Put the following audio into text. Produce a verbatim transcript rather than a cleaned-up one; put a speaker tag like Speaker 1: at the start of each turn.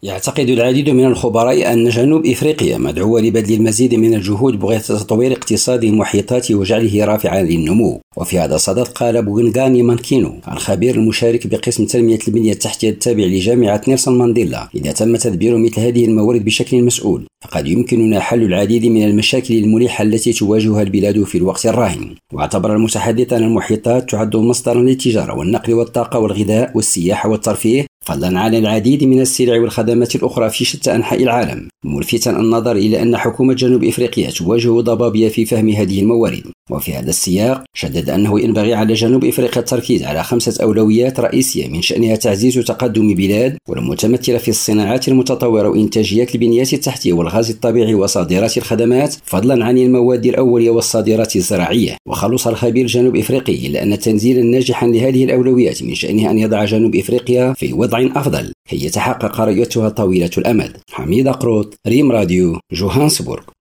Speaker 1: يعتقد العديد من الخبراء أن جنوب إفريقيا مدعوة لبذل المزيد من الجهود بغية تطوير اقتصاد المحيطات وجعله رافعا للنمو. وفي هذا الصدد قال بوغنغاني مانكينو الخبير المشارك بقسم تنمية البنية التحتية التابع لجامعة نيلسون مانديلا: إذا تم تدبير مثل هذه الموارد بشكل مسؤول فقد يمكننا حل العديد من المشاكل الملحة التي تواجهها البلاد في الوقت الراهن. واعتبر المتحدث أن المحيطات تعد مصدرا للتجارة والنقل والطاقة والغذاء والسياحة والترفيه، فضلا عن العديد من السلع والخدمات الأخرى في شتى أنحاء العالم، ملفتا النظر إلى أن حكومة جنوب إفريقيا تواجه ضبابية في فهم هذه الموارد. وفي هذا السياق شدد أنه ينبغي على جنوب إفريقيا التركيز على خمسة أولويات رئيسية من شأنها تعزيز تقدم بلاد والمتمثلة في الصناعات المتطورة وإنتاجيات البنيات التحتية والغاز الطبيعي وصادرات الخدمات، فضلا عن المواد الأولية والصادرات الزراعية. وخلص الخبير الجنوب إفريقي إلى أن تنزيلا ناجحا لهذه الأولويات من شأنه أن يضع جنوب إفريقيا في وضع أفضل كي يتحقق رؤيتها طويلة الأمد. حميد قروط، ريم راديو، جوهانسبورغ.